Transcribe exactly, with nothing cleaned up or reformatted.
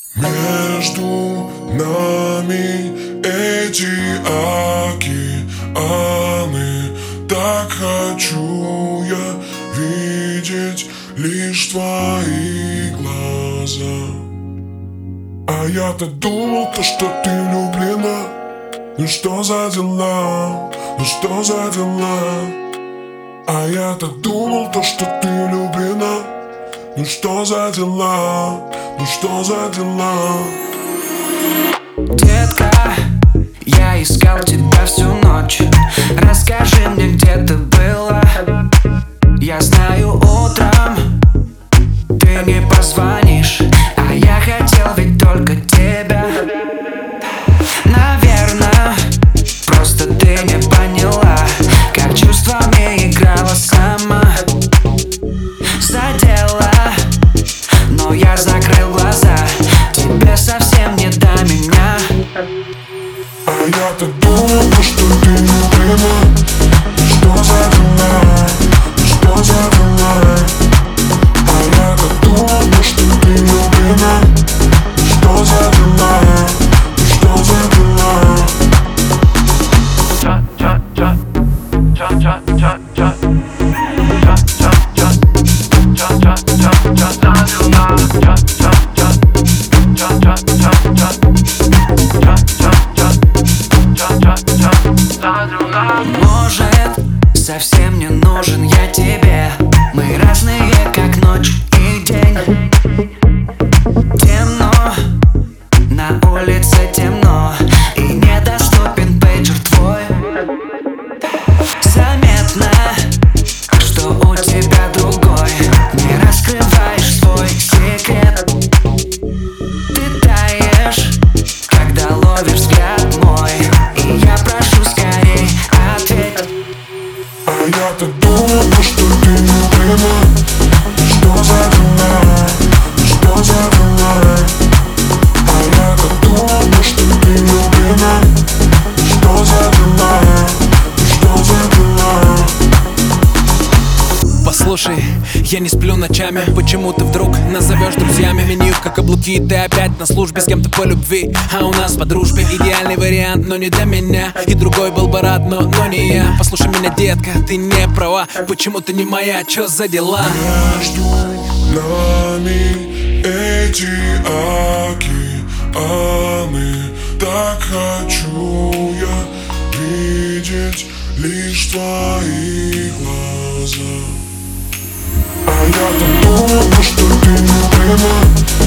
Между нами эти океаны. Так хочу я видеть лишь твои глаза. А я-то думал, то, что ты влюблена. Ну что за дела, ну что за дела? А я-то думал, то, что ты влюблена. Ну что за дела, ну что за дела? Детка, я искал тебя всю ночь. Расскажи мне, где ты была. Я знаю, утром ты не позвонишь, а я хотел ведь только тебя. Наверное, просто ты не поняла, как чувствами играла сама. Задела, но я закрыл глаза. Тебе совсем не до меня. А я-то думал, что ты влюблена. Что за дела, что за дела? А я-то думал, что ты влюблена. Что за дела, что за дела? Может, совсем не нужен я тебе. Мы разные, как ночь и день. Темно, на улице темно, и недоступен пейджер твой. Заметно, что у тебя другой. Не раскрываешь свой секрет. Ты таешь, когда ловишь взгляд мой, и я прошу скорей ответь. А я-то думал, что ты влюблена. Что за дела, что за дела? А я-то думал, что ты влюблена. Что за дела, что за дела? Послушай, я не сплю ночами. Почему ты вдруг назовешь друзьями? Меню как каблуки, ты опять на службе с кем-то по любви. А у нас по дружбе идеальный вариант, но не для меня. И другой был бы рад, но, но не я. Послушай меня, детка, ты не права. Почему ты не моя, чё за дела? Между нами эти океаны. Так хочу я видеть лишь твои глаза. А я-то думал, что ты влюблена.